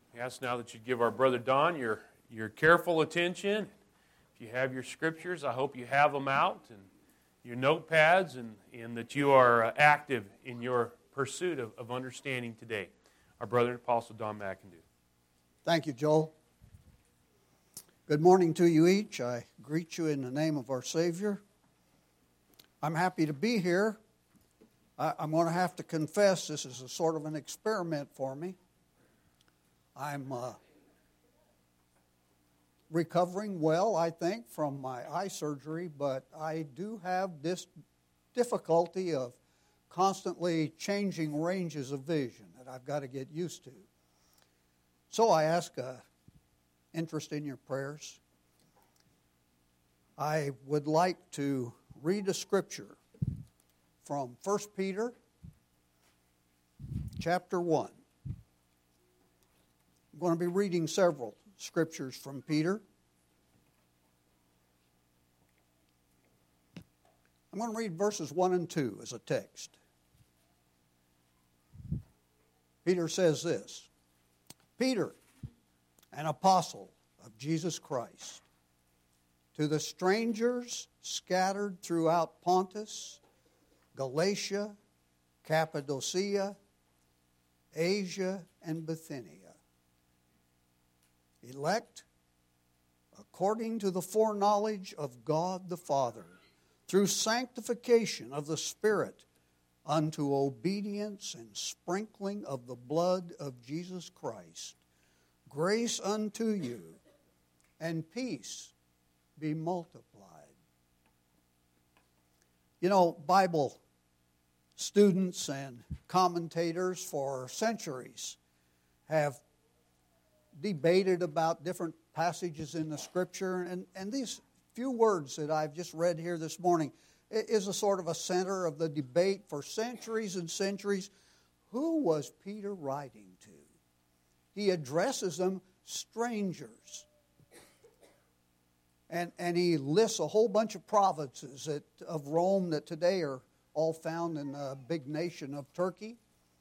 We ask now that you give our brother Don your careful attention. If you have your scriptures, I hope you have them out, and your notepads, and that you are active in your pursuit of understanding today. Our brother and Apostle Don McIndoe. Thank you, Joel. Good morning to you each. I greet you in the name of our Savior. I'm happy to be here. I'm going to have to confess this is a sort of an experiment for me. I'm recovering well, I think, from my eye surgery, but I do have this difficulty of constantly changing ranges of vision that I've got to get used to. So I ask interest in your prayers. I would like to read a scripture from 1 Peter chapter 1. I'm going to be reading several scriptures from Peter. I'm going to read verses 1 and 2 as a text. Peter says this, Peter, an apostle of Jesus Christ, to the strangers scattered throughout Pontus, Galatia, Cappadocia, Asia, and Bithynia, elect according to the foreknowledge of God the Father, through sanctification of the Spirit, unto obedience and sprinkling of the blood of Jesus Christ, grace unto you, and peace be multiplied. You know, Bible students and commentators for centuries have debated about different passages in the Scripture, and these few words that I've just read here this morning is a sort of a center of the debate for centuries and centuries. Who was Peter writing to? He addresses them strangers. And he lists a whole bunch of provinces of Rome that today are all found in the big nation of Turkey.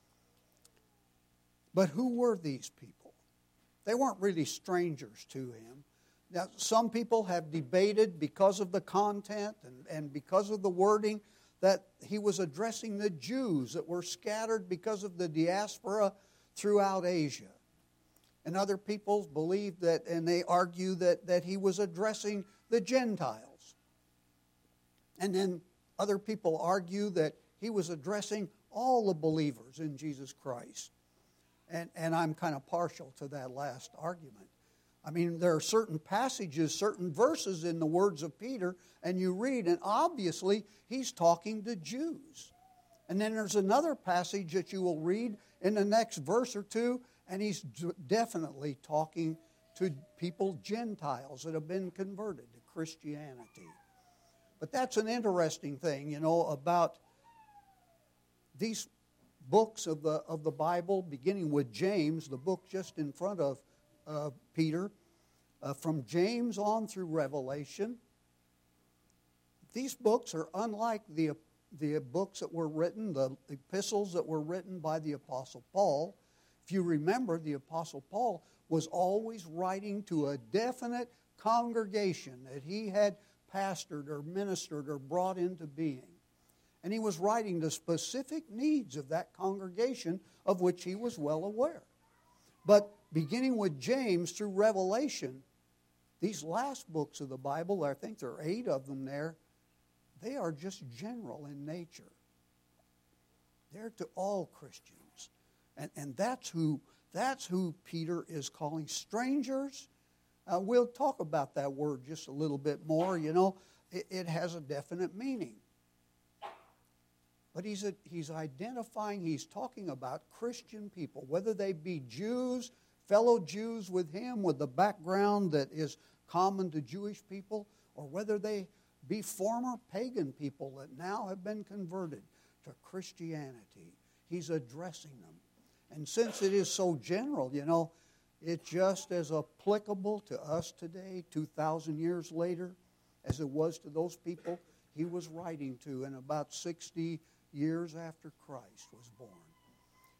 But who were these people? They weren't really strangers to him. Now, some people have debated because of the content and because of the wording that he was addressing the Jews that were scattered because of the diaspora throughout Asia. And other people believe that, and they argue that he was addressing the Gentiles. And then other people argue that he was addressing all the believers in Jesus Christ. And I'm kind of partial to that last argument. I mean, there are certain passages, certain verses in the words of Peter, and you read, and obviously he's talking to Jews. And then there's another passage that you will read in the next verse or two, and he's definitely talking to people, Gentiles, that have been converted to Christianity. But that's an interesting thing, you know, about these books of the Bible, beginning with James, the book just in front of Peter, from James on through Revelation. These books are unlike the books that were written, the epistles that were written by the Apostle Paul. If you remember, the Apostle Paul was always writing to a definite congregation that he had pastored or ministered or brought into being. And he was writing the specific needs of that congregation, of which he was well aware. But beginning with James through Revelation, these last books of the Bible, I think there are 8 of them there, they are just general in nature. They're to all Christians. And that's who Peter is calling strangers. We'll talk about that word just a little bit more. You know, it has a definite meaning. But he's identifying, he's talking about Christian people, whether they be Jews, fellow Jews with him, with the background that is common to Jewish people, or whether they be former pagan people that now have been converted to Christianity. He's addressing them. And since it is so general, you know, it's just as applicable to us today, 2,000 years later, as it was to those people he was writing to in about 60 years after Christ was born.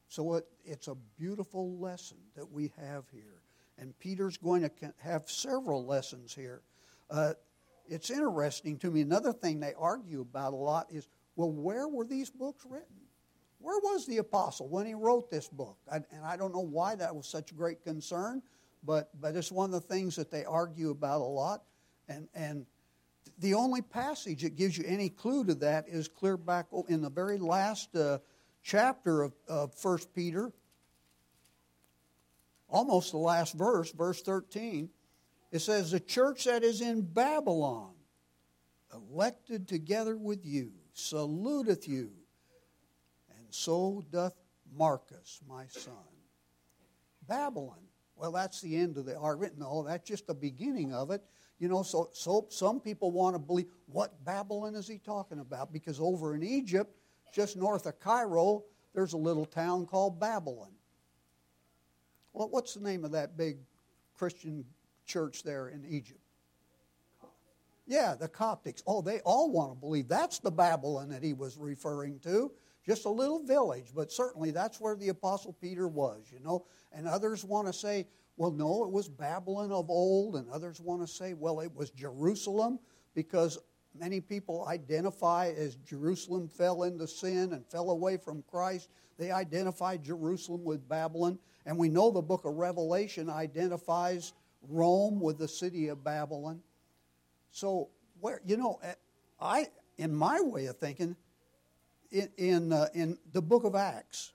So it's a beautiful lesson that we have here. And Peter's going to have several lessons here. It's interesting to me. Another thing they argue about a lot is, well, where were these books written? Where was the apostle when he wrote this book? And I don't know why that was such great concern, but it's one of the things that they argue about a lot. And the only passage that gives you any clue to that is clear back in the very last chapter of 1 Peter, almost the last verse, verse 13. It says, the church that is in Babylon, elected together with you, saluteth you, and so doth Marcus, my son. Babylon. Well, that's the end of the argument. No, that's just the beginning of it. You know, so some people want to believe, what Babylon is he talking about? Because over in Egypt, just north of Cairo, there's a little town called Babylon. Well, what's the name of that big Christian church there in Egypt? Yeah, the Coptics. Oh, they all want to believe that's the Babylon that he was referring to. Just a little village, but certainly that's where the Apostle Peter was, you know. And others want to say, well, no, it was Babylon of old. And others want to say, well, it was Jerusalem, because many people identify as Jerusalem fell into sin and fell away from Christ. They identify Jerusalem with Babylon. And we know the book of Revelation identifies Rome with the city of Babylon. So, where, you know, in my way of thinking, in the book of Acts,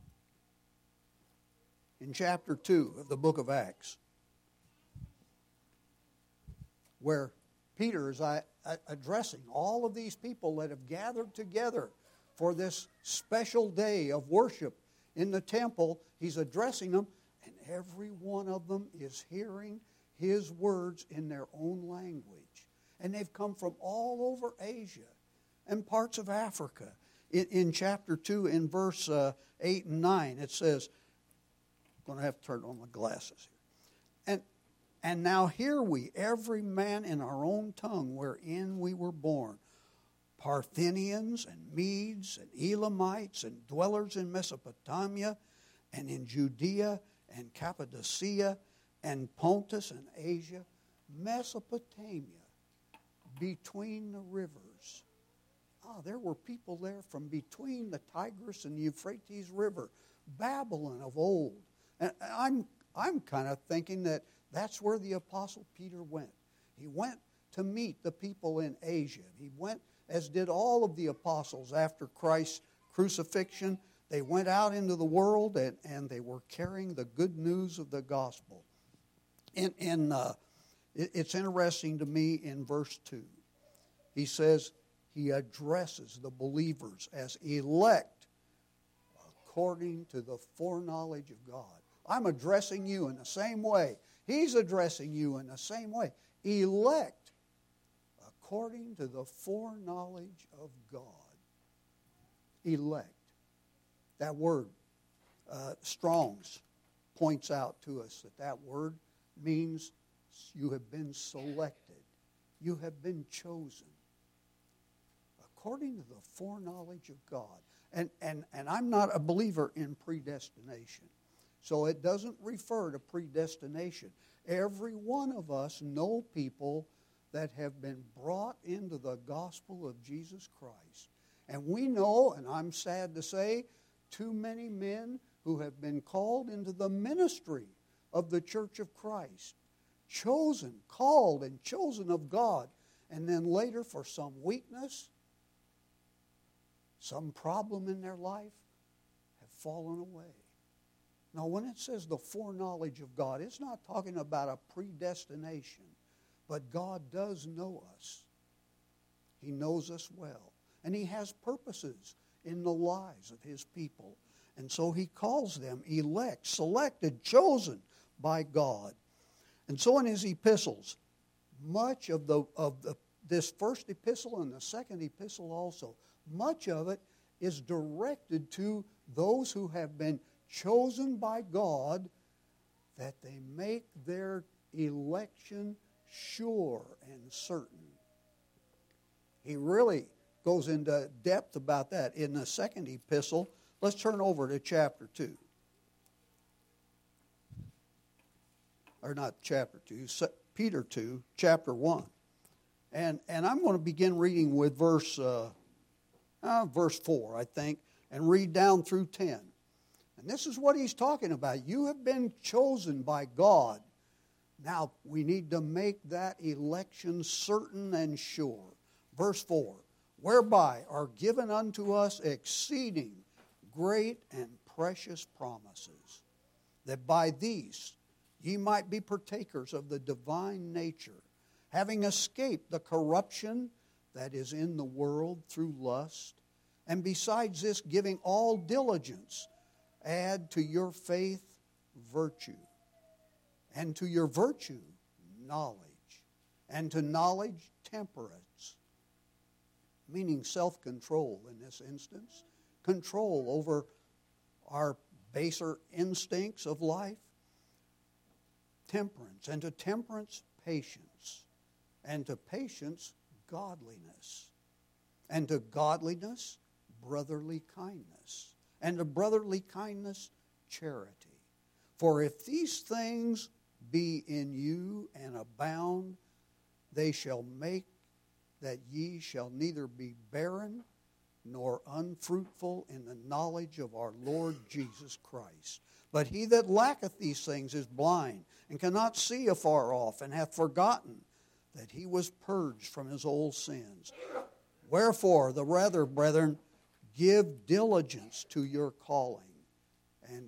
in chapter 2 of the book of Acts, where Peter is addressing all of these people that have gathered together for this special day of worship in the temple, he's addressing them, and every one of them is hearing his words in their own language. And they've come from all over Asia and parts of Africa. In chapter 2, in verse 8 and 9, it says, I'm going to have to turn on my glasses here. And now hear we, every man in our own tongue wherein we were born, Parthians and Medes and Elamites and dwellers in Mesopotamia and in Judea and Cappadocia and Pontus and Asia, Mesopotamia, between the rivers. There were people there from between the Tigris and the Euphrates River, Babylon of old. And I'm kind of thinking that that's where the Apostle Peter went. He went to meet the people in Asia. He went, as did all of the apostles after Christ's crucifixion. They went out into the world and they were carrying the good news of the gospel. It's interesting to me in verse 2. He says he addresses the believers as elect according to the foreknowledge of God. I'm addressing you in the same way. He's addressing you in the same way. Elect according to the foreknowledge of God. Elect. That word, Strong's points out to us that word means you have been selected. You have been chosen. According to the foreknowledge of God. And I'm not a believer in predestination. So it doesn't refer to predestination. Every one of us know people that have been brought into the gospel of Jesus Christ. And we know, and I'm sad to say, too many men who have been called into the ministry of the Church of Christ. Chosen, called, and chosen of God. And then later, for some weakness, some problem in their life, have fallen away. Now, when it says the foreknowledge of God, it's not talking about a predestination, but God does know us. He knows us well, and He has purposes in the lives of His people. And so He calls them elect, selected, chosen by God. And so in His epistles, much of this first epistle and the second epistle also, much of it is directed to those who have been chosen by God, that they make their election sure and certain. He really goes into depth about that in the second epistle. Let's turn over to chapter 2. Or not chapter 2, Peter 2, chapter 1. And I'm going to begin reading with verse 4, I think, and read down through 10. And this is what he's talking about. You have been chosen by God. Now, we need to make that election certain and sure. Verse 4, whereby are given unto us exceeding great and precious promises, that by these ye might be partakers of the divine nature, having escaped the corruption that is in the world through lust, and besides this, giving all diligence, add to your faith virtue, and to your virtue knowledge, and to knowledge temperance, meaning self-control in this instance, control over our baser instincts of life, temperance, and to temperance patience, and to patience godliness, and to godliness brotherly kindness, and to brotherly kindness charity. For if these things be in you and abound, they shall make that ye shall neither be barren nor unfruitful in the knowledge of our Lord Jesus Christ. But he that lacketh these things is blind, and cannot see afar off, and hath forgotten that he was purged from his old sins. Wherefore, the rather, brethren, give diligence to your calling, and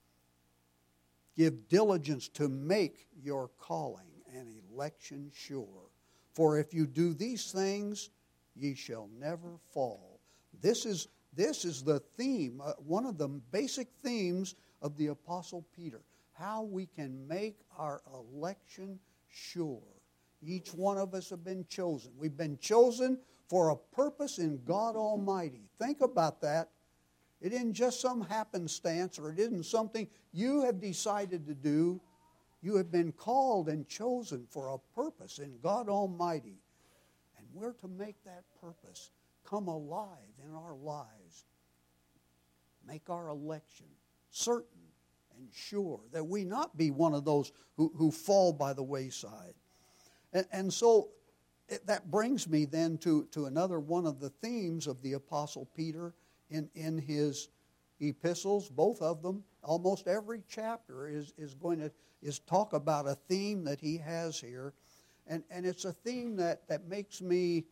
give diligence to make your calling and election sure. For if you do these things, ye shall never fall. This is the theme, one of the basic themes of the Apostle Peter. How we can make our election sure. Each one of us have been chosen. We've been chosen for a purpose in God Almighty. Think about that. It isn't just some happenstance, or it isn't something you have decided to do. You have been called and chosen for a purpose in God Almighty. And we're to make that purpose come alive in our lives. Make our election certain and sure, that we not be one of those who fall by the wayside. And so that brings me then to another one of the themes of the Apostle Peter in his epistles, both of them. Almost every chapter is talk about a theme that he has here. And it's a theme that makes me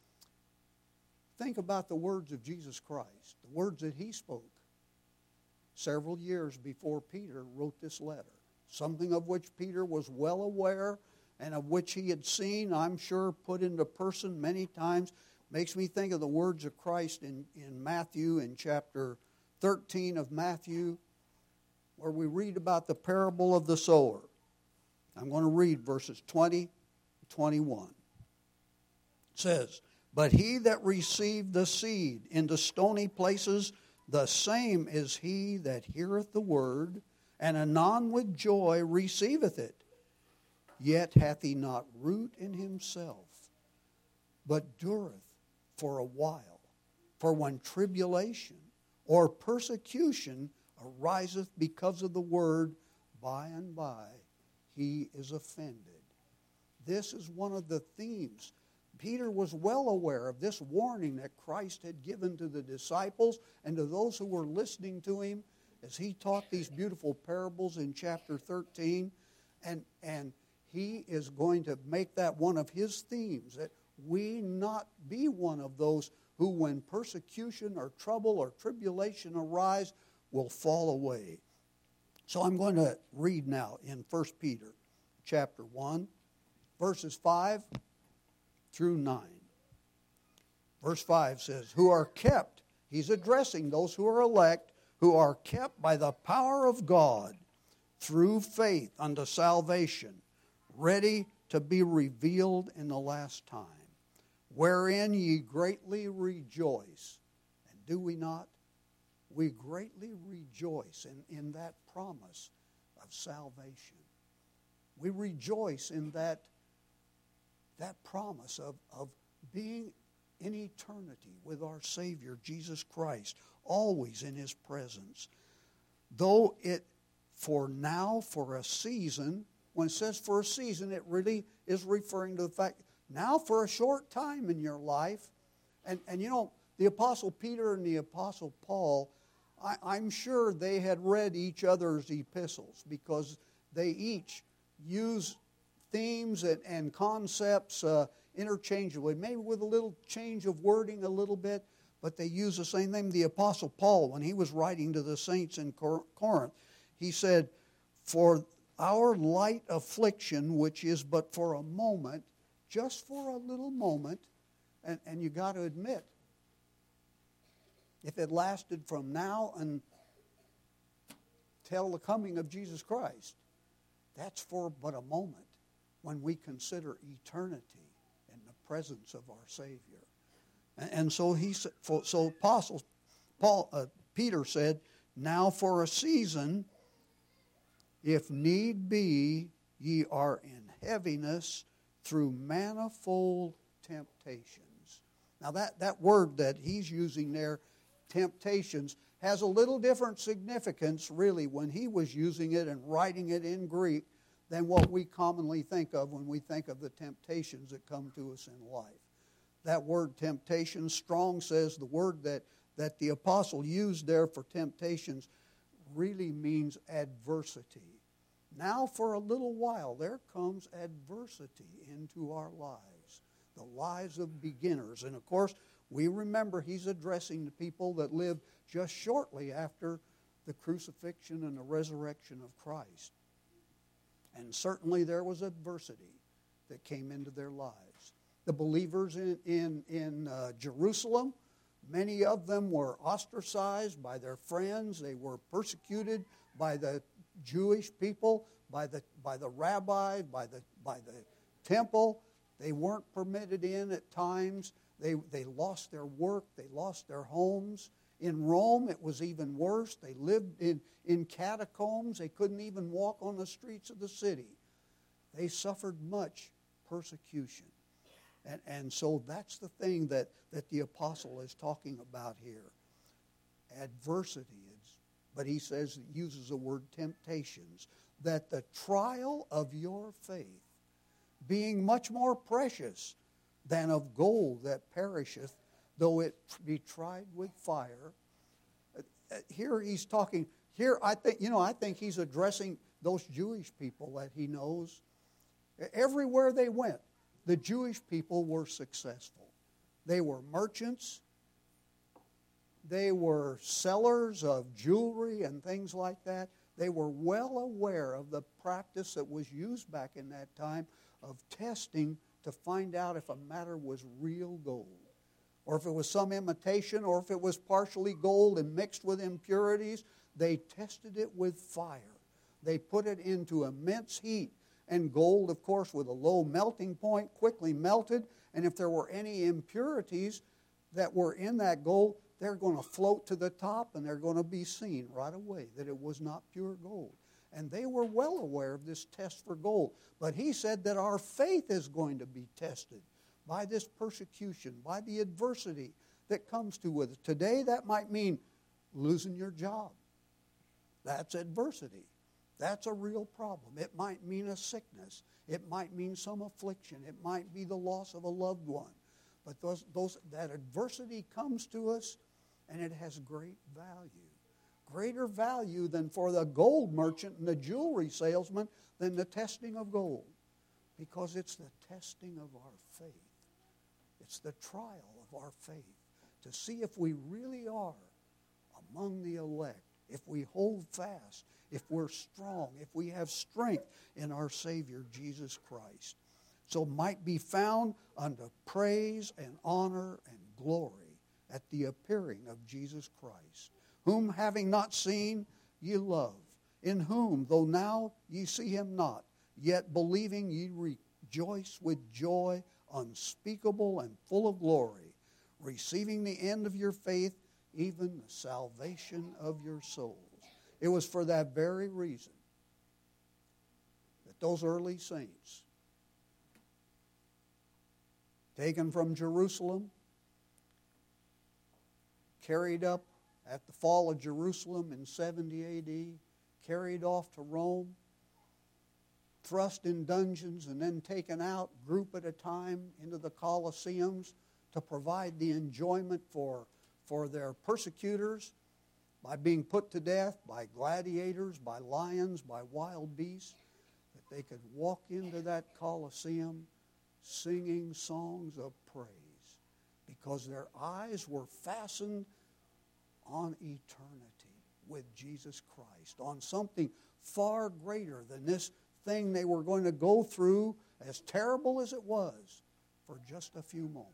think about the words of Jesus Christ, the words that he spoke several years before Peter wrote this letter, something of which Peter was well aware and of which he had seen, I'm sure, put into person many times. Makes me think of the words of Christ in Matthew, in chapter 13 of Matthew, where we read about the parable of the sower. I'm going to read verses 20 to 21. It says, but he that received the seed into stony places, the same is he that heareth the word, and anon with joy receiveth it. Yet hath he not root in himself, but dureth for a while. For when tribulation or persecution ariseth because of the word, by and by he is offended. This is one of the themes. Peter was well aware of this warning that Christ had given to the disciples and to those who were listening to him as he taught these beautiful parables in chapter 13. And he is going to make that one of his themes, that we not be one of those who, when persecution or trouble or tribulation arise, will fall away. So I'm going to read now in 1 Peter chapter 1, verses 5 through 9. Verse 5 says, who are kept, he's addressing those who are elect, who are kept by the power of God through faith unto salvation, ready to be revealed in the last time, wherein ye greatly rejoice. And do we not? We greatly rejoice in that promise of salvation. We rejoice in that promise of being in eternity with our Savior, Jesus Christ. always in His presence. Though it for now, for a season, when it says for a season, it really is referring to the fact, now for a short time in your life, and you know, the Apostle Peter and the Apostle Paul, I'm sure they had read each other's epistles because they each use themes and concepts interchangeably, maybe with a little change of wording a little bit, but they use the same thing. The Apostle Paul, when he was writing to the saints in Corinth, he said, for our light affliction, which is but for a moment, just for a little moment, and you got to admit, if it lasted from now until the coming of Jesus Christ, that's for but a moment when we consider eternity in the presence of our Savior. And so Peter said, now for a season, if need be, ye are in heaviness through manifold temptations. Now that word that he's using there, temptations, has a little different significance really when he was using it and writing it in Greek than what we commonly think of when we think of the temptations that come to us in life. That word temptation, Strong says the word that the apostle used there for temptations really means adversity. Now for a little while there comes adversity into our lives, the lives of beginners. And of course, we remember he's addressing the people that lived just shortly after the crucifixion and the resurrection of Christ. And certainly there was adversity that came into their lives. The believers in Jerusalem, many of them were ostracized by their friends. They were persecuted by the Jewish people, by the rabbis, by the temple. They weren't permitted in at times. They lost their work. They lost their homes. In Rome, it was even worse. They lived in catacombs. They couldn't even walk on the streets of the city. They suffered much persecution. And so that's the thing that the apostle is talking about here. Adversity is, but he says, uses the word temptations, that the trial of your faith, being much more precious than of gold that perisheth, though it be tried with fire. Here he's talking, I think he's addressing those Jewish people that he knows. Everywhere they went, the Jewish people were successful. They were merchants. They were sellers of jewelry and things like that. They were well aware of the practice that was used back in that time of testing to find out if a matter was real gold, or if it was some imitation, or if it was partially gold and mixed with impurities. They tested it with fire. They put it into immense heat. And gold, of course, with a low melting point, quickly melted. And if there were any impurities that were in that gold, they're going to float to the top and they're going to be seen right away that it was not pure gold. And they were well aware of this test for gold. But he said that our faith is going to be tested by this persecution, by the adversity that comes to with it. Today, that might mean losing your job. That's adversity. That's a real problem. It might mean a sickness. It might mean some affliction. It might be the loss of a loved one. But that adversity comes to us, and it has great value. Greater value than for the gold merchant and the jewelry salesman than the testing of gold. Because it's the testing of our faith. It's the trial of our faith to see if we really are among the elect, if we hold fast, if we're strong, if we have strength in our Savior, Jesus Christ. So might be found unto praise and honor and glory at the appearing of Jesus Christ, whom having not seen ye love, in whom, though now ye see him not, yet believing ye rejoice with joy unspeakable and full of glory, receiving the end of your faith, even the salvation of your souls. It was for that very reason that those early saints, taken from Jerusalem, carried up at the fall of Jerusalem in 70 A.D., carried off to Rome, thrust in dungeons and then taken out, group at a time, into the Colosseums to provide the enjoyment for their persecutors by being put to death by gladiators, by lions, by wild beasts, that they could walk into that Colosseum singing songs of praise because their eyes were fastened on eternity with Jesus Christ, on something far greater than this thing they were going to go through, as terrible as it was, for just a few moments.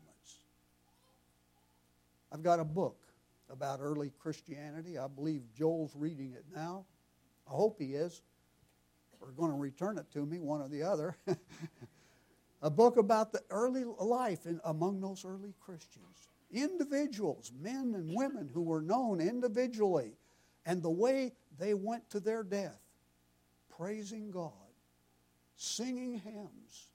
I've got a book about early Christianity. I believe Joel's reading it now. I hope he is. We're going to return it to me, one or the other. A book about the early life among those early Christians. Individuals, men and women who were known individually, and the way they went to their death, praising God, singing hymns.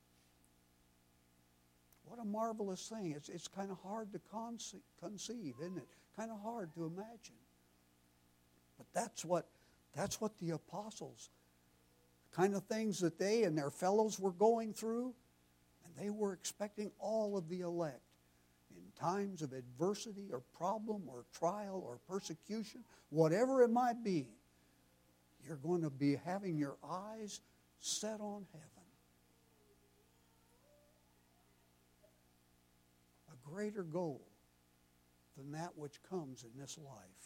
What a marvelous thing. It's kind of hard to conceive, isn't it? Kind of hard to imagine. But that's what the apostles, the kind of things that they and their fellows were going through, and they were expecting all of the elect in times of adversity or problem or trial or persecution, whatever it might be, you're going to be having your eyes set on heaven. A greater goal than that which comes in this life.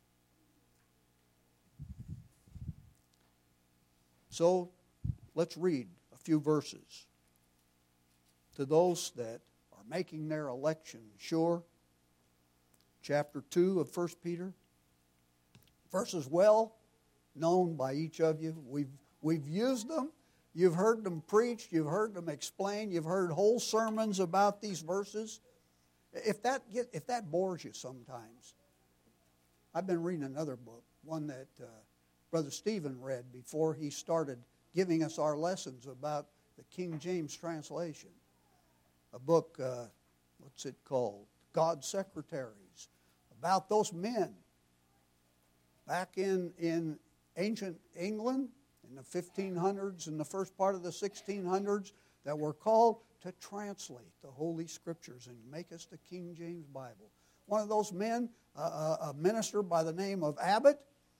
So, let's read a few verses to those that are making their election sure. Chapter 2 of 1 Peter. Verses well known by each of you. We've used them. You've heard them preached. You've heard them explained. You've heard whole sermons about these verses. If that bores you sometimes, I've been reading another book, one that Brother Stephen read before he started giving us our lessons about the King James translation. A book, what's it called? God's Secretaries, about those men back in ancient England in the 1500s and the first part of the 1600s that were called to translate the Holy Scriptures and make us the King James Bible. One of those men, a minister by the name of Abbott,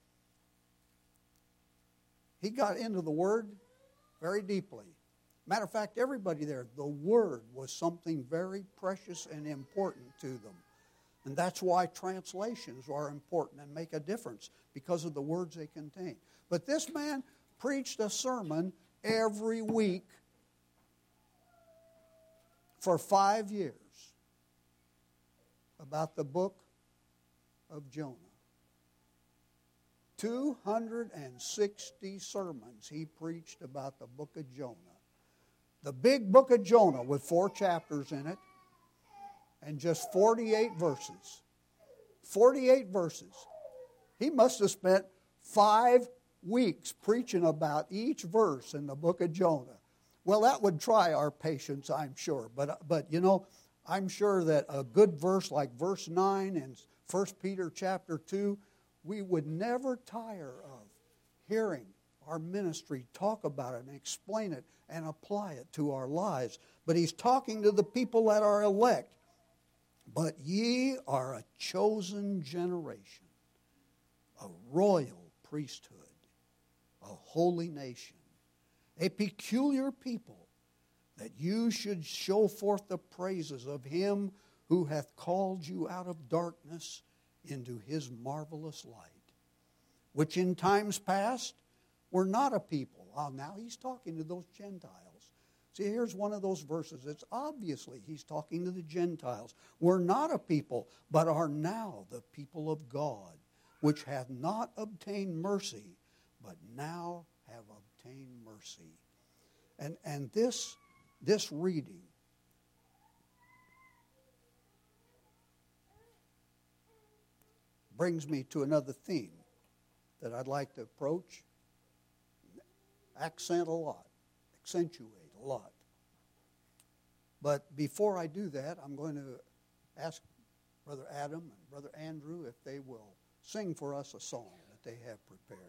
he got into the Word very deeply. Matter of fact, everybody there, the Word was something very precious and important to them. And that's why translations are important and make a difference, because of the words they contain. But this man preached a sermon every week for 5 years about the book of Jonah. 260 sermons he preached about the book of Jonah. The big book of Jonah with 4 chapters in it and just 48 verses. 48 verses. He must have spent 5 weeks preaching about each verse in the book of Jonah. Well, that would try our patience, I'm sure. But you know, I'm sure that a good verse like verse 9 in 1 Peter chapter 2, we would never tire of hearing our ministry talk about it and explain it and apply it to our lives. But he's talking to the people that are elect. But ye are a chosen generation, a royal priesthood, a holy nation, a peculiar people, that you should show forth the praises of him who hath called you out of darkness into his marvelous light, which in times past were not a people. Oh, now he's talking to those Gentiles. See, here's one of those verses. It's obviously he's talking to the Gentiles. We're not a people, but are now the people of God, which hath not obtained mercy, but now have obtained mercy. And this reading brings me to another theme that I'd like to approach, accentuate a lot. But before I do that, I'm going to ask Brother Adam and Brother Andrew if they will sing for us a song that they have prepared.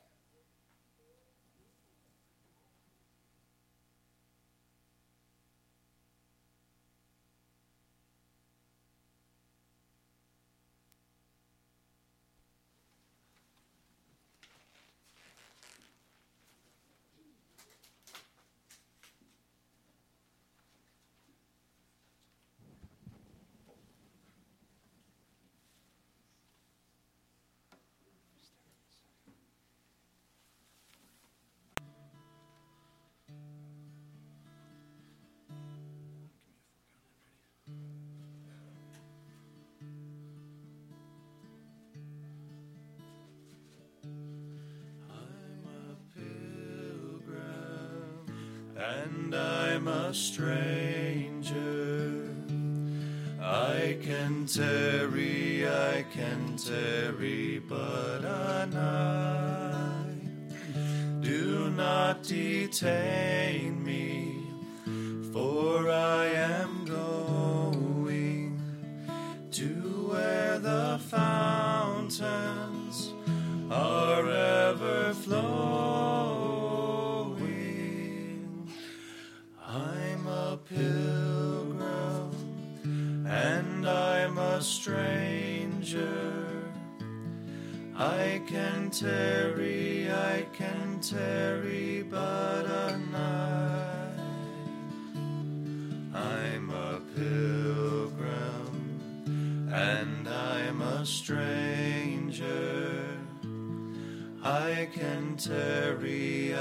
And I'm a stranger. I can tarry, but a night. Do not detain me, for I am going to where the fountains are ever flowing. I'm a pilgrim, and I'm a stranger. I can tarry, but a night. I'm a pilgrim, and I'm a stranger. I can tarry,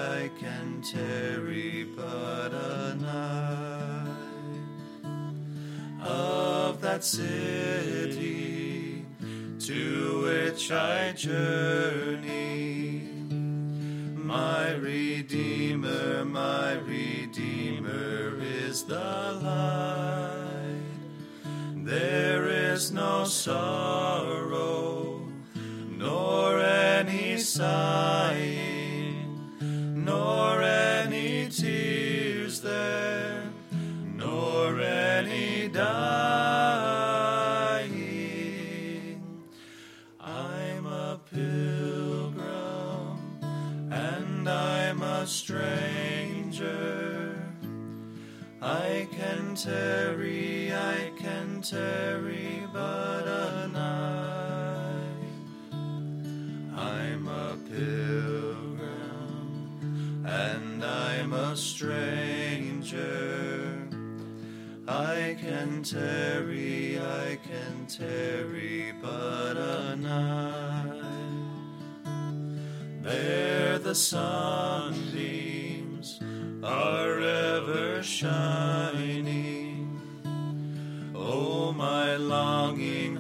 but a night. Of that city to which I journey, my Redeemer is the light. There is no sorrow, nor any sighing, nor any tears there, nor any dying. I'm a pilgrim, and I'm a stranger. I can tarry, but a night. I'm a pilgrim, and I'm a stranger. I can tarry, but a night. There the sunbeams are ever shining. Oh, my longing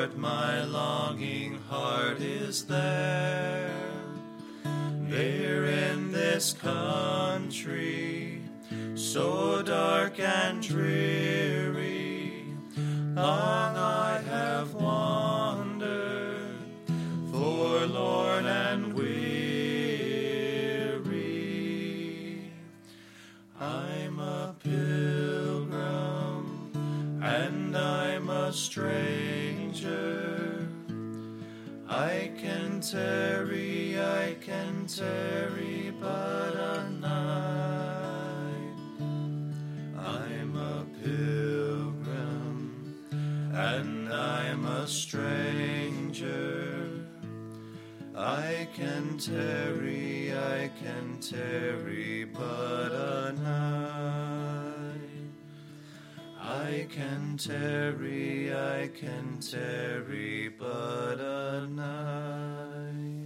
heart is there. There in this country, so dark and dreary, long I have wandered, forlorn and weary. I'm a pilgrim, and I'm a stranger. I can tarry, but a night. I'm a pilgrim, and I'm a stranger. I can tarry, but a night. I can tarry, but a night.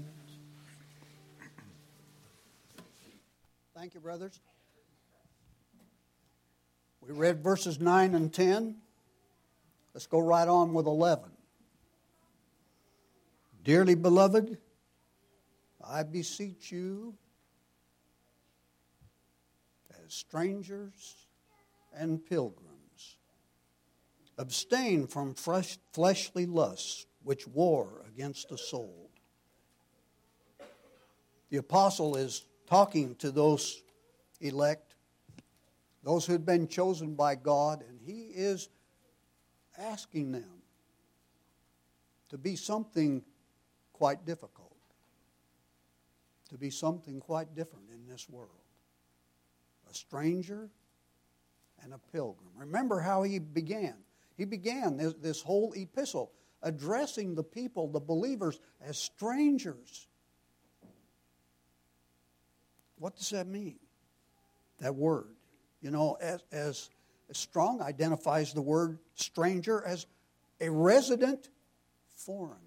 Thank you, brothers. We read verses 9 and 10. Let's go right on with 11. Dearly beloved, I beseech you, as strangers and pilgrims, abstain from fleshly lusts which war against the soul. The apostle is talking to those elect, those who had been chosen by God, and he is asking them to be something quite difficult, to be something quite different in this world. A stranger and a pilgrim. Remember how he began. He began this whole epistle addressing the people, the believers, as strangers. What does that mean? That word. You know, as Strong identifies the word stranger as a resident foreigner.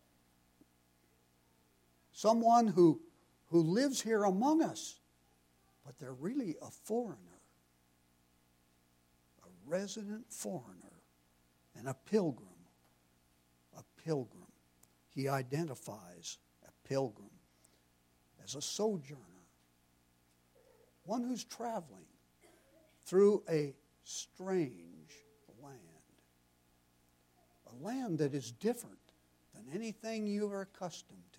Someone who lives here among us, but they're really a foreigner. A resident foreigner and a pilgrim. A pilgrim. He identifies a pilgrim as a sojourner. One who's traveling through a strange land. A land that is different than anything you are accustomed to.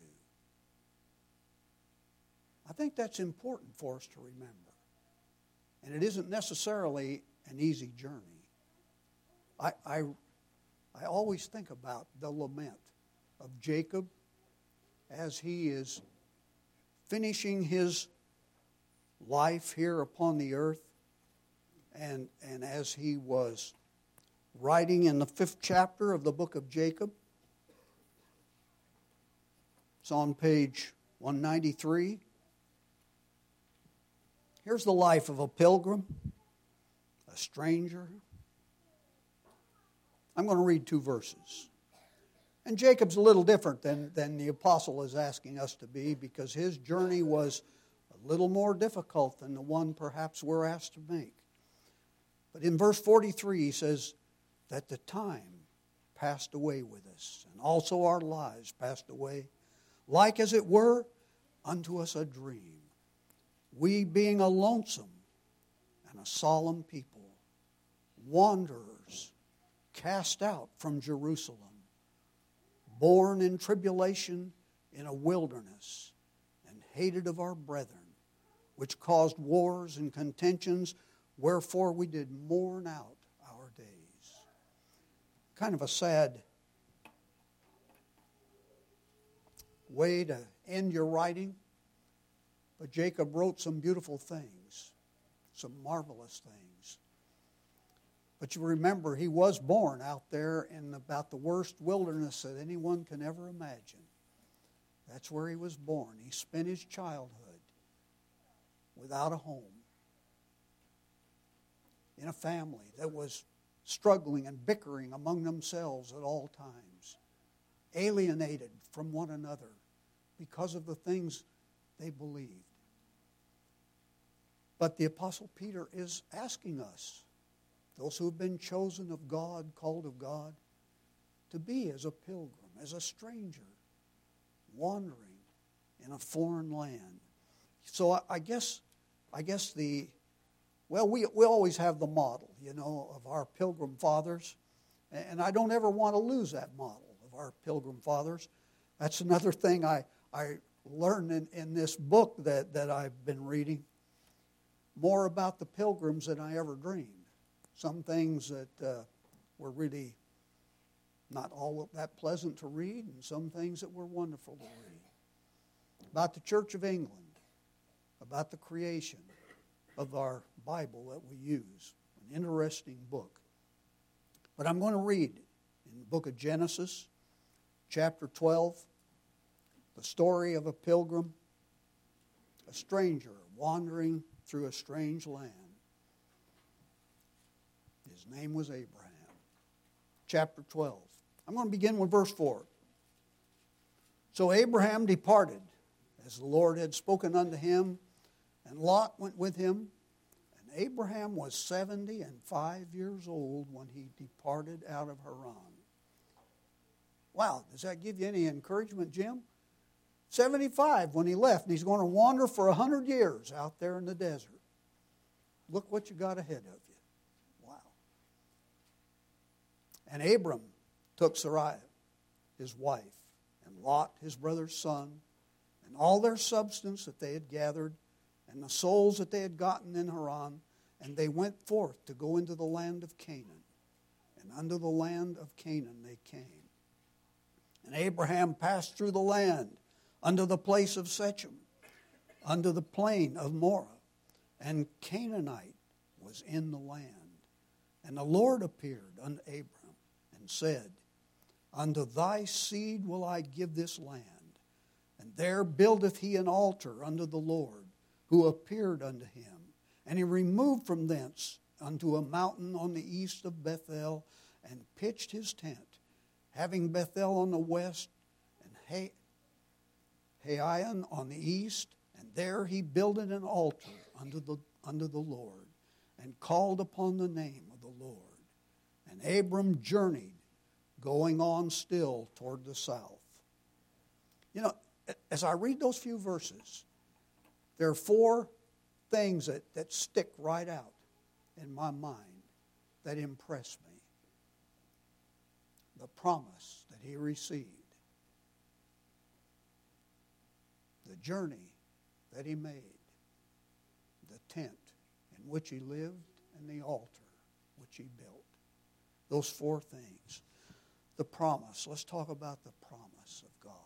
I think that's important for us to remember. And it isn't necessarily an easy journey. I always think about the lament of Jacob as he is finishing his life here upon the earth, and as he was writing in the 5th chapter of the book of Jacob. It's on page 193. Here's the life of a pilgrim, a stranger. I'm going to read 2 verses. And Jacob's a little different than the apostle is asking us to be, because his journey was a little more difficult than the one perhaps we're asked to make. But in verse 43 he says that the time passed away with us, and also our lives passed away, like as it were unto us a dream. We being a lonesome and a solemn people, wanderers, cast out from Jerusalem, born in tribulation in a wilderness, and hated of our brethren, which caused wars and contentions, wherefore we did mourn out our days. Kind of a sad way to end your writing, but Jacob wrote some beautiful things, some marvelous things. But you remember, he was born out there in about the worst wilderness that anyone can ever imagine. That's where he was born. He spent his childhood without a home, in a family that was struggling and bickering among themselves at all times, alienated from one another because of the things they believed. But the Apostle Peter is asking us, those who have been chosen of God, called of God, to be as a pilgrim, as a stranger, wandering in a foreign land. So I guess we always have the model, of our pilgrim fathers. And I don't ever want to lose that model of our pilgrim fathers. That's another thing I learned in this book that I've been reading. More about the pilgrims than I ever dreamed. Some things that were really not all that pleasant to read, and some things that were wonderful to read. About the Church of England, about the creation of our Bible that we use. An interesting book. But I'm going to read in the book of Genesis, chapter 12, the story of a pilgrim, a stranger wandering through a strange land. His name was Abraham. Chapter 12. I'm going to begin with verse 4. So Abraham departed, as the Lord had spoken unto him, and Lot went with him. And Abraham was 75 years old when he departed out of Haran. Wow, does that give you any encouragement, Jim? 75 when he left, and he's going to wander for 100 years out there in the desert. Look what you got ahead of you. Wow. And Abram took Sarai, his wife, and Lot, his brother's son, and all their substance that they had gathered, and the souls that they had gotten in Haran, and they went forth to go into the land of Canaan. And unto the land of Canaan they came. And Abraham passed through the land unto the place of Shechem, unto the plain of Moreh, and Canaanite was in the land. And the Lord appeared unto Abram and said, Unto thy seed will I give this land. And there buildeth he an altar unto the Lord, who appeared unto him. And he removed from thence unto a mountain on the east of Bethel, and pitched his tent, having Bethel on the west, and Haian on the east. And there he builded an altar unto the Lord, and called upon the name of the Lord. And Abram journeyed, going on still toward the south. You know, as I read those few verses, there are four things that stick right out in my mind that impress me. The promise that he received, the journey that he made, the tent in which he lived, and the altar which he built. Those four things. The promise. Let's talk about the promise of God.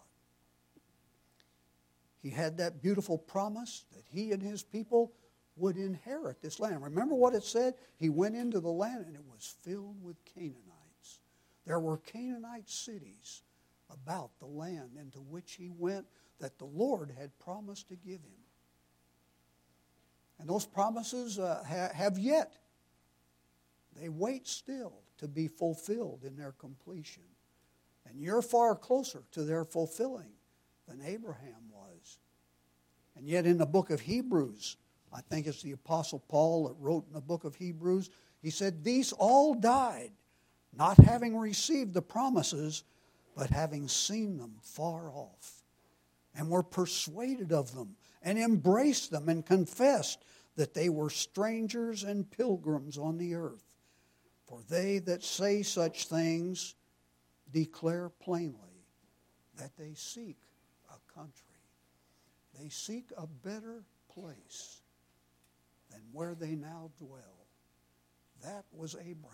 He had that beautiful promise that he and his people would inherit this land. Remember what it said? He went into the land and it was filled with Canaanites. There were Canaanite cities about the land into which he went that the Lord had promised to give him. And those promises have yet. They wait still to be fulfilled in their completion. And you're far closer to their fulfilling than Abraham was. And yet in the book of Hebrews, I think it's the Apostle Paul that wrote in the book of Hebrews, he said, These all died, not having received the promises, but having seen them far off, and were persuaded of them, and embraced them, and confessed that they were strangers and pilgrims on the earth. For they that say such things declare plainly that they seek a country. They seek a better place than where they now dwell. That was Abraham.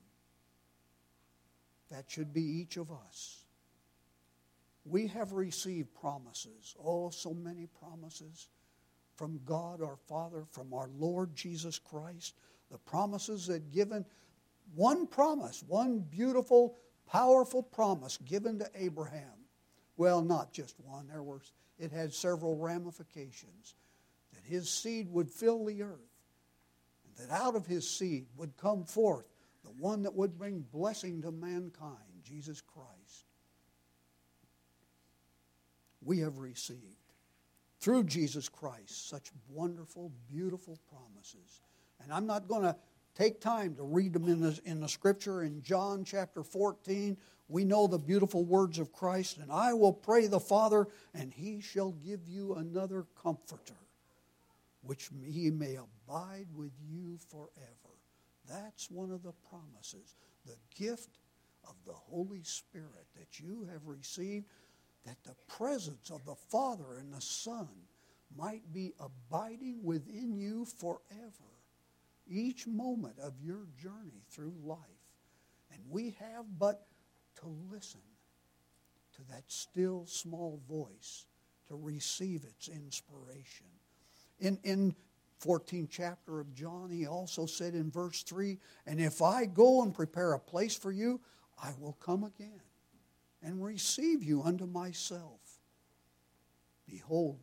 That should be each of us. We have received promises, oh, so many promises, from God our Father, from our Lord Jesus Christ. The promises that given, one promise, one beautiful, powerful promise given to Abraham. Well, not just one. It had several ramifications. That his seed would fill the earth. And that out of his seed would come forth the one that would bring blessing to mankind, Jesus Christ. We have received, through Jesus Christ, such wonderful, beautiful promises. And I'm not going to take time to read them in the Scripture. In John chapter 14, we know the beautiful words of Christ, and I will pray the Father, and he shall give you another comforter, which he may abide with you forever. That's one of the promises, the gift of the Holy Spirit that you have received, that the presence of the Father and the Son might be abiding within you forever, each moment of your journey through life. And we have but to listen to that still small voice to receive its inspiration. In 14th chapter of John, he also said in verse 3, And if I go and prepare a place for you, I will come again and receive you unto myself. Behold,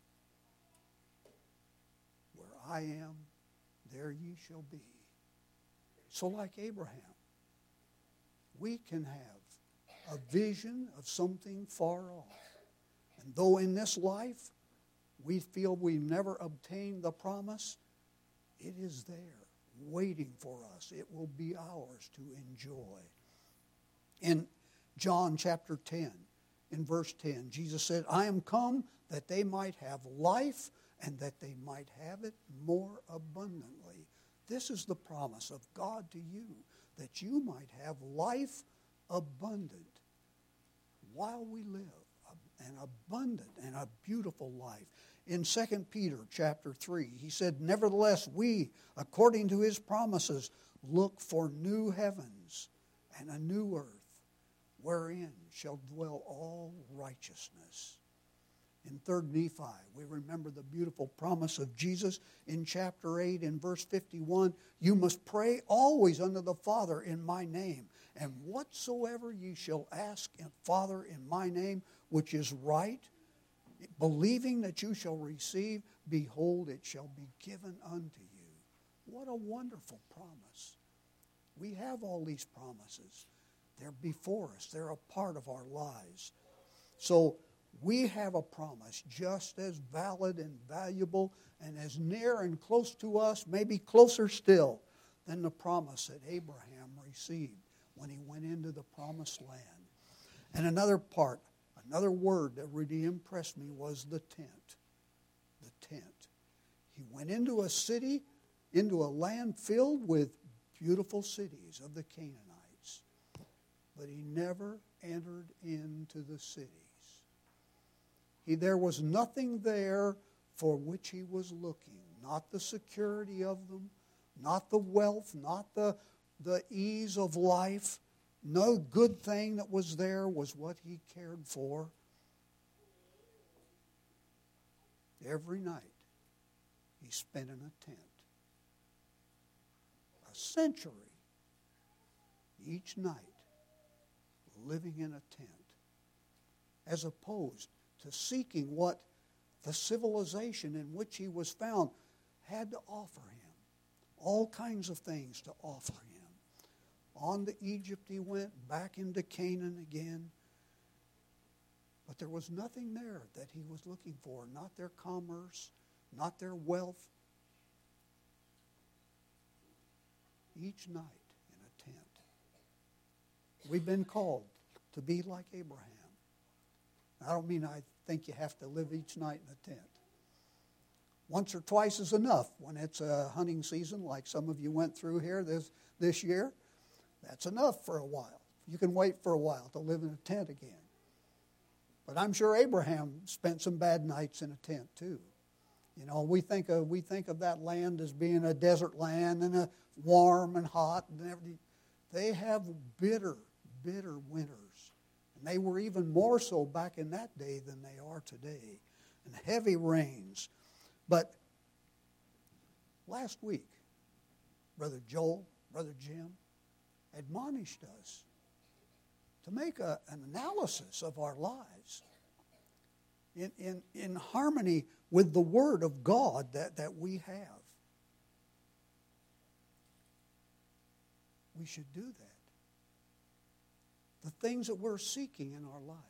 where I am, there ye shall be. So like Abraham, we can have a vision of something far off. And though in this life we feel we've never obtained the promise, it is there, waiting for us. It will be ours to enjoy. In John chapter 10, in verse 10, Jesus said, I am come that they might have life and that they might have it more abundantly. This is the promise of God to you, that you might have life abundant while we live, an abundant and a beautiful life. In 2 Peter chapter 3, he said, Nevertheless, we, according to his promises, look for new heavens and a new earth, wherein shall dwell all righteousness. In 3rd Nephi, we remember the beautiful promise of Jesus in chapter 8 in verse 51. You must pray always unto the Father in my name. And whatsoever ye shall ask in Father in my name, which is right, believing that you shall receive, behold, it shall be given unto you. What a wonderful promise. We have all these promises. They're before us. They're a part of our lives. So we have a promise just as valid and valuable and as near and close to us, maybe closer still, than the promise that Abraham received when he went into the promised land. And another word that really impressed me was the tent. The tent. He went into a city, into a land filled with beautiful cities of the Canaanites, but he never entered into the cities. There was nothing there for which he was looking. Not the security of them, not the wealth, not the ease of life. No good thing that was there was what he cared for. Every night he spent in a tent. A century each night living in a tent, as opposed to seeking what the civilization in which he was found had to offer him. All kinds of things to offer him. On to Egypt he went, back into Canaan again. But there was nothing there that he was looking for. Not their commerce, not their wealth. Each night in a tent. We've been called to be like Abraham. I don't mean I think you have to live each night in a tent. Once or twice is enough when it's a hunting season like some of you went through here this year. That's enough for a while. You can wait for a while to live in a tent again. But I'm sure Abraham spent some bad nights in a tent too. You know, we think of that land as being a desert land and a warm and hot and everything. They have bitter winters. And they were even more so back in that day than they are today. And heavy rains. But last week, Brother Joel, Brother Jim, admonished us to make an analysis of our lives in harmony with the Word of God that we have. We should do that. The things that we're seeking in our life.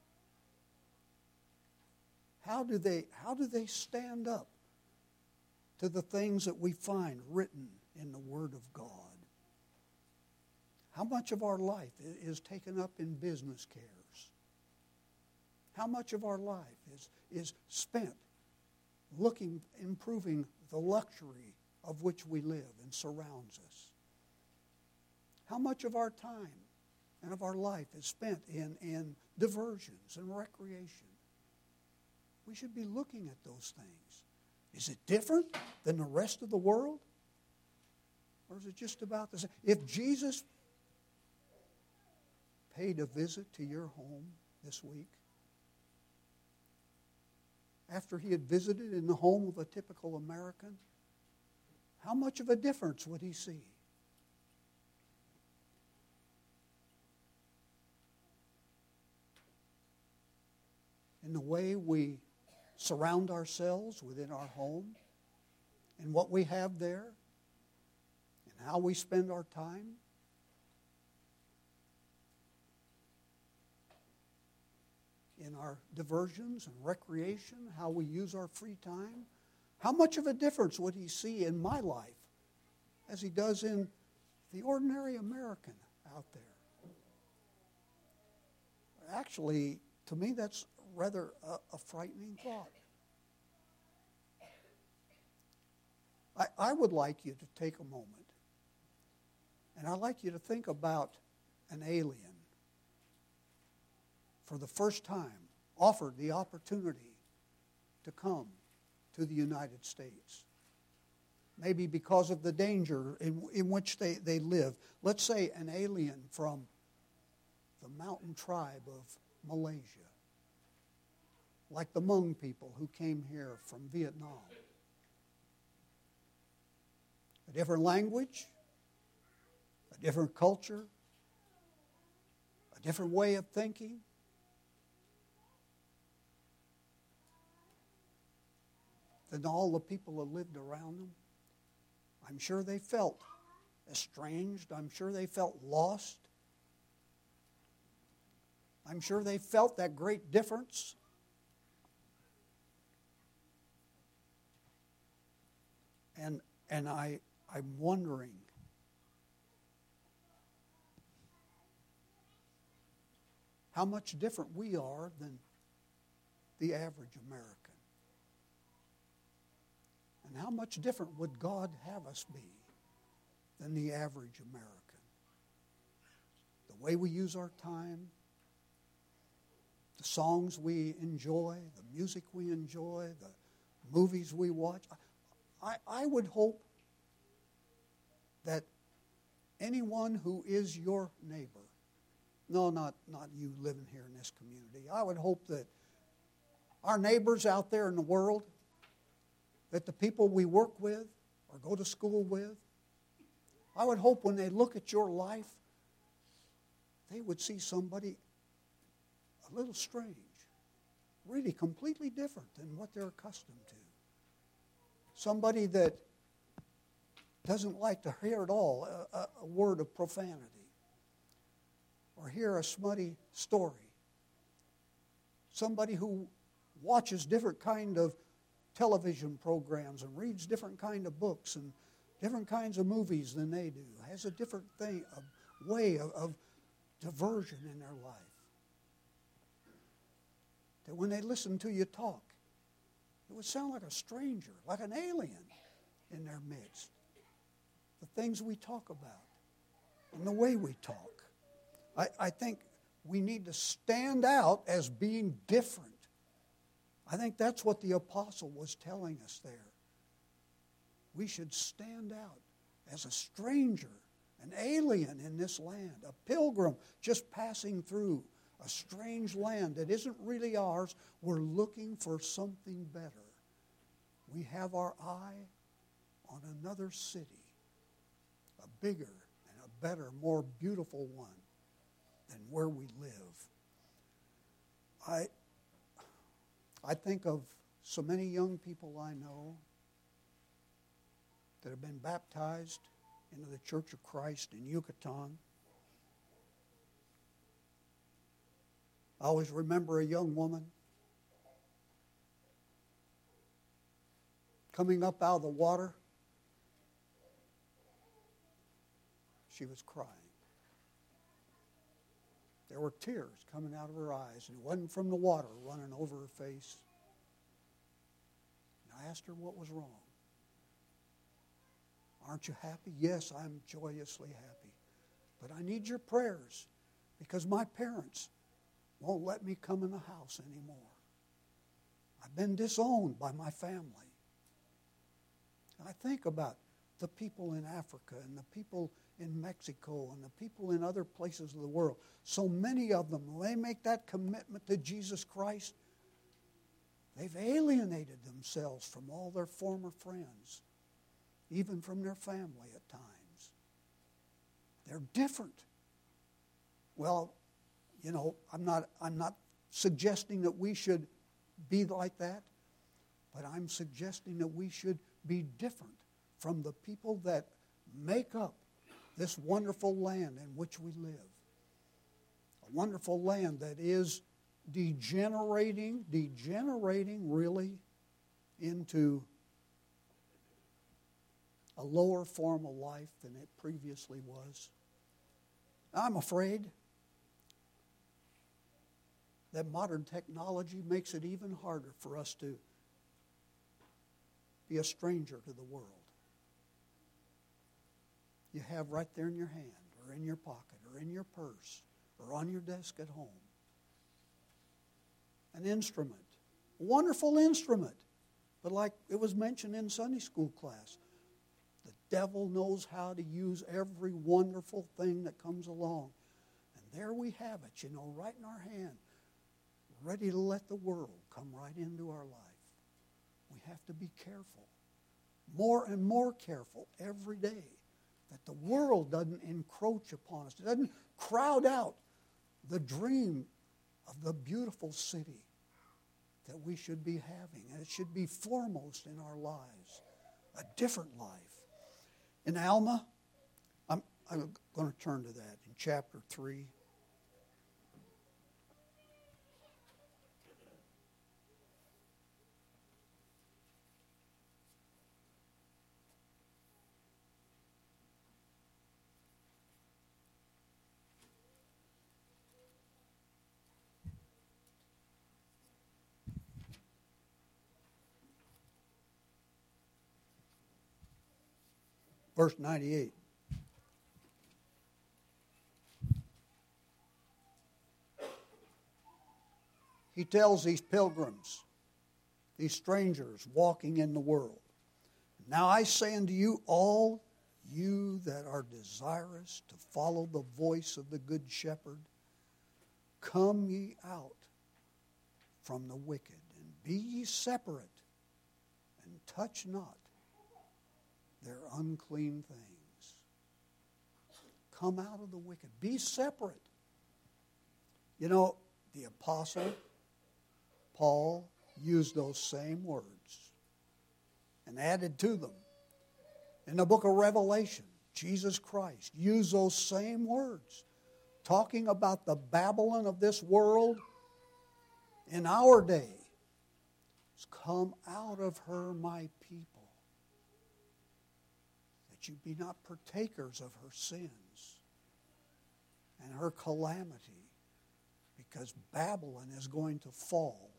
How do they stand up to the things that we find written in the Word of God? How much of our life is taken up in business cares? How much of our life is spent improving the luxury of which we live and surrounds us? How much of our time and of our life is spent in diversions and recreation? We should be looking at those things. Is it different than the rest of the world? Or is it just about the same? If Jesus paid a visit to your home this week, after he had visited in the home of a typical American, how much of a difference would he see? In the way we surround ourselves within our home, and what we have there, and how we spend our time? In our diversions and recreation, how we use our free time? How much of a difference would he see in my life as he does in the ordinary American out there? Actually, to me, that's rather a frightening thought. I would like you to take a moment, and I'd like you to think about an alien for the first time offered the opportunity to come to the United States. Maybe because of the danger in which they live. Let's say an alien from the mountain tribe of Malaysia, like the Hmong people who came here from Vietnam. A different language, a different culture, a different way of thinking. Than all the people that lived around them. I'm sure they felt estranged. I'm sure they felt lost. I'm sure they felt that great difference. And I'm wondering, how much different we are than the average American. And how much different would God have us be than the average American? The way we use our time, the songs we enjoy, the music we enjoy, the movies we watch. I would hope that anyone who is your neighbor, no, not you living here in this community, I would hope that our neighbors out there in the world, that the people we work with or go to school with, I would hope when they look at your life, they would see somebody a little strange, really completely different than what they're accustomed to. Somebody that doesn't like to hear at all a word of profanity or hear a smutty story. Somebody who watches different kind of television programs and reads different kind of books and different kinds of movies than they do, has a different thing, a way of diversion in their life. That when they listen to you talk, it would sound like a stranger, like an alien in their midst. The things we talk about and the way we talk. I think we need to stand out as being different. I think that's what the apostle was telling us there. We should stand out as a stranger, an alien in this land, a pilgrim just passing through a strange land that isn't really ours. We're looking for something better. We have our eye on another city, a bigger and a better, more beautiful one than where we live. I think of so many young people I know that have been baptized into the Church of Christ in Yucatan. I always remember a young woman coming up out of the water. She was crying. There were tears coming out of her eyes, and it wasn't from the water running over her face. And I asked her what was wrong. Aren't you happy? Yes, I'm joyously happy. But I need your prayers because my parents won't let me come in the house anymore. I've been disowned by my family. And I think about the people in Africa and the people in Mexico and the people in other places of the world. So many of them, when they make that commitment to Jesus Christ, they've alienated themselves from all their former friends, even from their family at times. They're different. Well, you know, I'm not suggesting that we should be like that, but I'm suggesting that we should be different from the people that make up this wonderful land in which we live. A wonderful land that is degenerating really into a lower form of life than it previously was. I'm afraid that modern technology makes it even harder for us to be a stranger to the world. You have right there in your hand or in your pocket or in your purse or on your desk at home an instrument, a wonderful instrument. But like it was mentioned in Sunday school class, the devil knows how to use every wonderful thing that comes along. And There we have it, right in our hand, ready to let the world come right into our life. We have to be careful, more and more careful every day, that the world doesn't encroach upon us. It doesn't crowd out the dream of the beautiful city that we should be having. And it should be foremost in our lives, a different life. In Alma, I'm going to turn to that in chapter 3. Verse 98. He tells these pilgrims, these strangers walking in the world, now I say unto you, all you that are desirous to follow the voice of the Good Shepherd, come ye out from the wicked, and be ye separate, and touch not their unclean things. Come out of the wicked. Be separate. The apostle Paul used those same words and added to them. In the book of Revelation, Jesus Christ used those same words, talking about the Babylon of this world in our day. Come out of her, my people, that you be not partakers of her sins and her calamity, because Babylon is going to fall.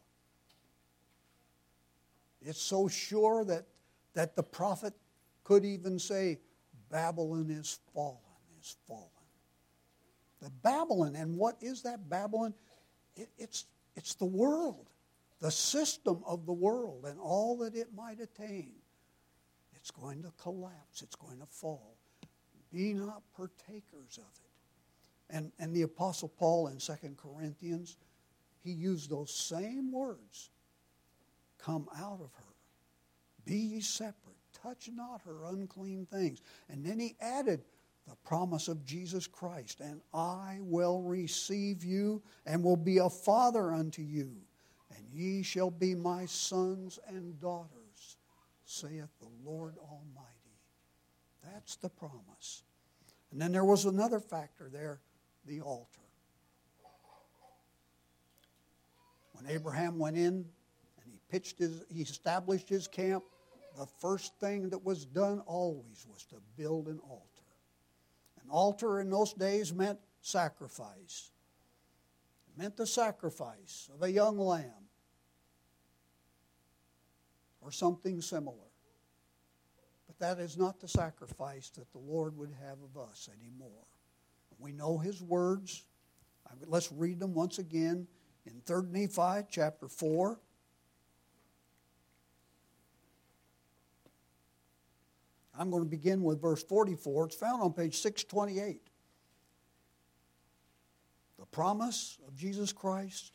It's so sure that the prophet could even say, Babylon is fallen, is fallen. The Babylon, and what is that Babylon? It's the world, the system of the world, and all that it might attain. It's going to collapse. It's going to fall. Be not partakers of it. And the Apostle Paul in 2 Corinthians, he used those same words. Come out of her. Be ye separate. Touch not her unclean things. And then he added the promise of Jesus Christ. And I will receive you and will be a father unto you. And ye shall be my sons and daughters, saith the Lord Almighty. That's the promise. And then there was another factor there, the altar. When Abraham went in, he established his camp, the first thing that was done always was to build an altar. An altar in those days meant sacrifice. It meant the sacrifice of a young lamb or something similar. But that is not the sacrifice that the Lord would have of us anymore. We know his words. Let's read them once again in 3 Nephi chapter 4. I'm going to begin with verse 44. It's found on page 628. The promise of Jesus Christ,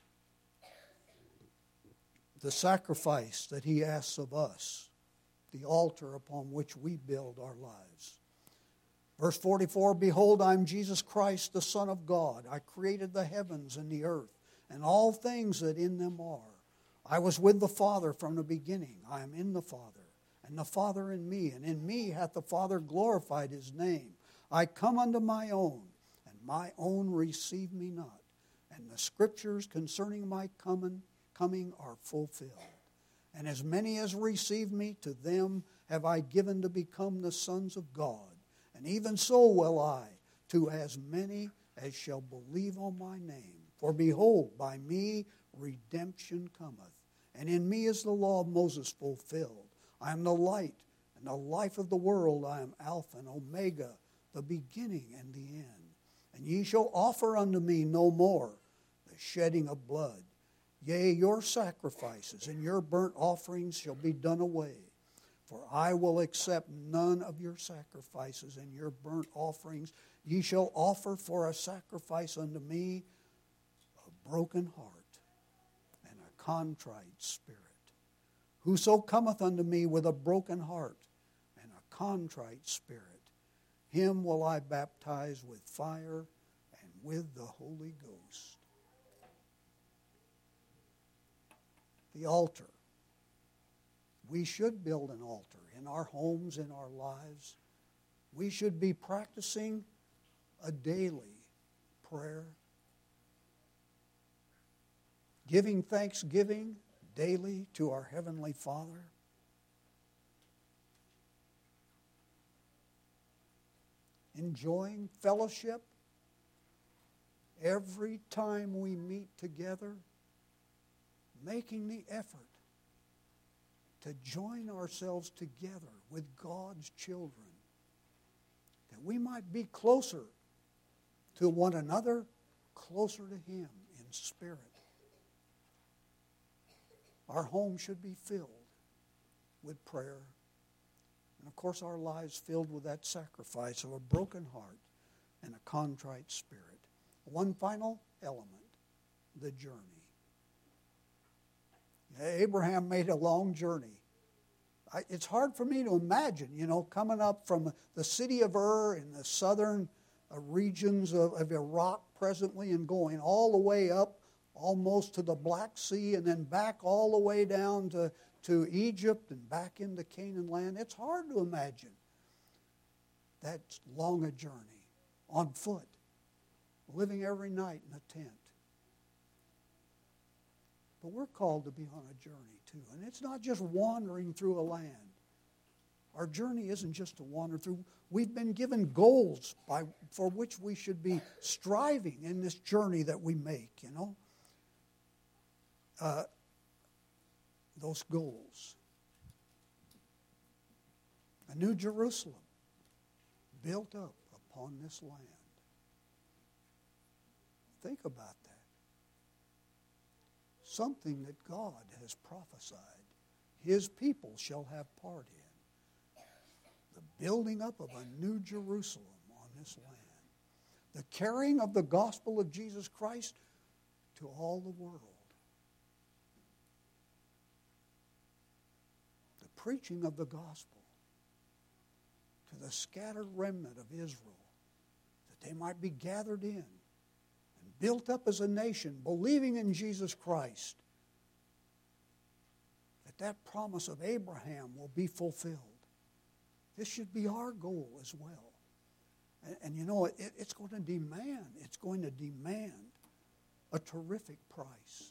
the sacrifice that he asks of us, the altar upon which we build our lives. Verse 44, Behold, I am Jesus Christ, the Son of God. I created the heavens and the earth, and all things that in them are. I was with the Father from the beginning. I am in the Father, and the Father in me, and in me hath the Father glorified his name. I come unto my own, and my own receive me not. And the scriptures concerning my coming are fulfilled. And as many as received me, to them have I given to become the sons of God. And even so will I, to as many as shall believe on my name. For behold, by me redemption cometh, and in me is the law of Moses fulfilled. I am the light and the life of the world. I am Alpha and Omega, the beginning and the end. And ye shall offer unto me no more the shedding of blood. Yea, your sacrifices and your burnt offerings shall be done away. For I will accept none of your sacrifices, and your burnt offerings ye shall offer for a sacrifice unto me a broken heart and a contrite spirit. Whoso cometh unto me with a broken heart and a contrite spirit, him will I baptize with fire and with the Holy Ghost. The altar. We should build an altar in our homes, in our lives. We should be practicing a daily prayer, giving thanksgiving daily to our Heavenly Father. Enjoying fellowship every time we meet together, making the effort to join ourselves together with God's children, that we might be closer to one another, closer to Him in spirit. Our home should be filled with prayer, and of course our lives filled with that sacrifice of a broken heart and a contrite spirit. One final element, the journey. Abraham made a long journey. It's hard for me to imagine, coming up from the city of Ur in the southern regions of Iraq presently and going all the way up almost to the Black Sea and then back all the way down to Egypt and back into Canaan land. It's hard to imagine that long a journey on foot, living every night in a tent. But we're called to be on a journey too. And it's not just wandering through a land. Our journey isn't just to wander through. We've been given goals for which we should be striving in this journey that we make, those goals. A new Jerusalem built up upon this land. Think about that. Something that God has prophesied His people shall have part in. The building up of a new Jerusalem on this land. The carrying of the gospel of Jesus Christ to all the world. The preaching of the gospel to the scattered remnant of Israel, that they might be gathered in, built up as a nation, believing in Jesus Christ, that promise of Abraham will be fulfilled. This should be our goal as well. And it's going to demand a terrific price.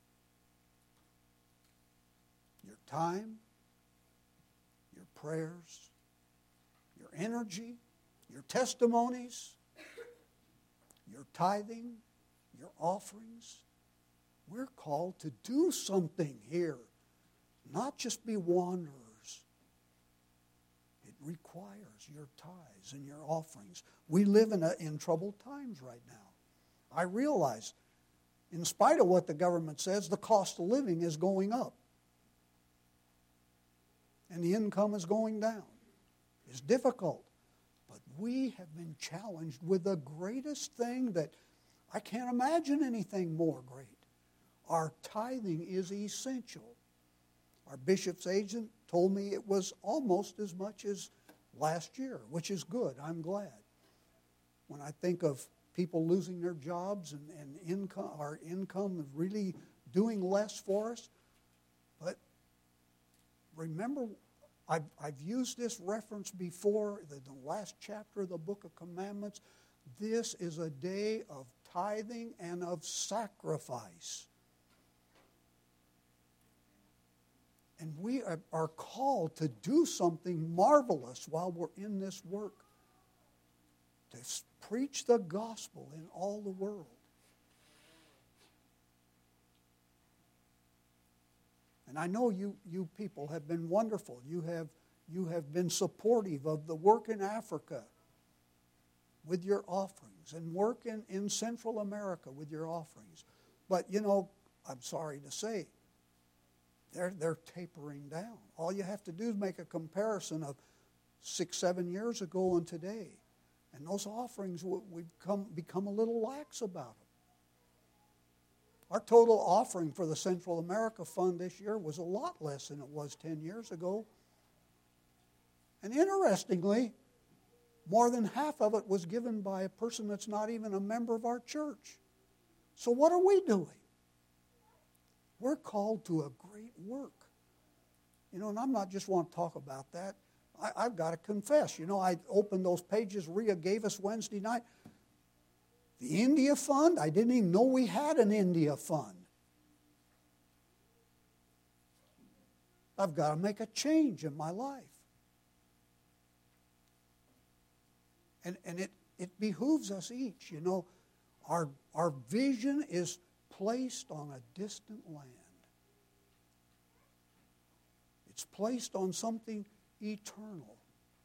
Your time, your prayers, your energy, your testimonies, your tithing, your offerings. We're called to do something here, not just be wanderers. It requires your tithes and your offerings. We live in troubled times right now. I realize, in spite of what the government says, the cost of living is going up. And the income is going down. It's difficult. But we have been challenged with the greatest thing that I can't imagine anything more great. Our tithing is essential. Our bishop's agent told me it was almost as much as last year, which is good. I'm glad. When I think of people losing their jobs and income, our income is really doing less for us. But remember, I've used this reference before, the last chapter of the Book of Commandments. This is a day of tithing and of sacrifice. And we are called to do something marvelous while we're in this work. To preach the gospel in all the world. And I know you people have been wonderful. You have been supportive of the work in Africa with your offerings, and work in Central America with your offerings. But, I'm sorry to say, they're tapering down. All you have to do is make a comparison of 6-7 years ago and today. And those offerings, we've become a little lax about them. Our total offering for the Central America Fund this year was a lot less than it was 10 years ago. And interestingly, more than half of it was given by a person that's not even a member of our church. So what are we doing? We're called to a great work. And I'm not just want to talk about that. I've got to confess. I opened those pages Rhea gave us Wednesday night. The India Fund, I didn't even know we had an India Fund. I've got to make a change in my life. And it behooves us each. Our vision is placed on a distant land. It's placed on something eternal.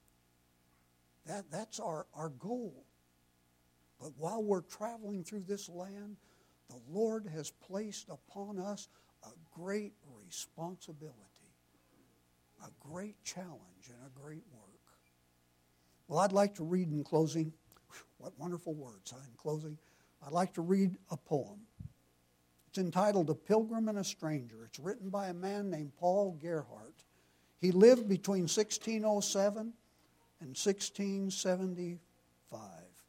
That's our goal. But while we're traveling through this land, the Lord has placed upon us a great responsibility, a great challenge, and a great work. Well, I'd like to read in closing, what wonderful words, in closing. I'd like to read a poem. It's entitled A Pilgrim and a Stranger. It's written by a man named Paul Gerhardt. He lived between 1607 and 1675.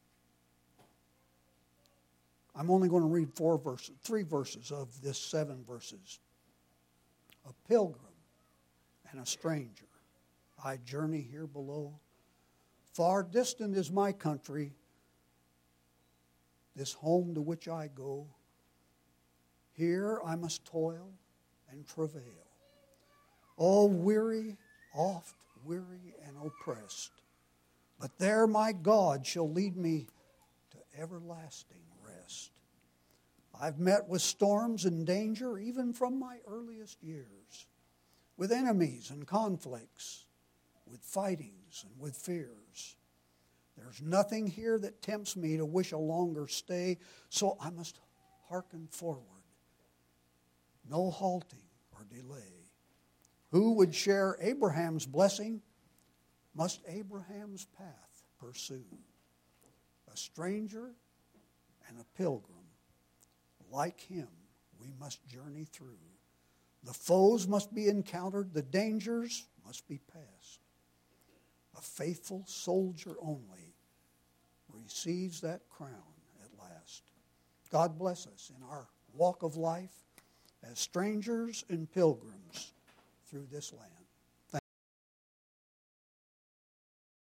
I'm only going to read 3 verses of this 7 verses. A pilgrim and a stranger, I journey here below. Far distant is my country, this home to which I go. Here I must toil and travail. All weary, oft weary and oppressed. But there my God shall lead me to everlasting rest. I've met with storms and danger even from my earliest years, with enemies and conflicts, with fightings and with fears. There's nothing here that tempts me to wish a longer stay, so I must hearken forward. No halting or delay. Who would share Abraham's blessing must Abraham's path pursue. A stranger and a pilgrim, like him, we must journey through. The foes must be encountered, the dangers must be passed. A faithful soldier only receives that crown at last. God bless us in our walk of life as strangers and pilgrims through this land.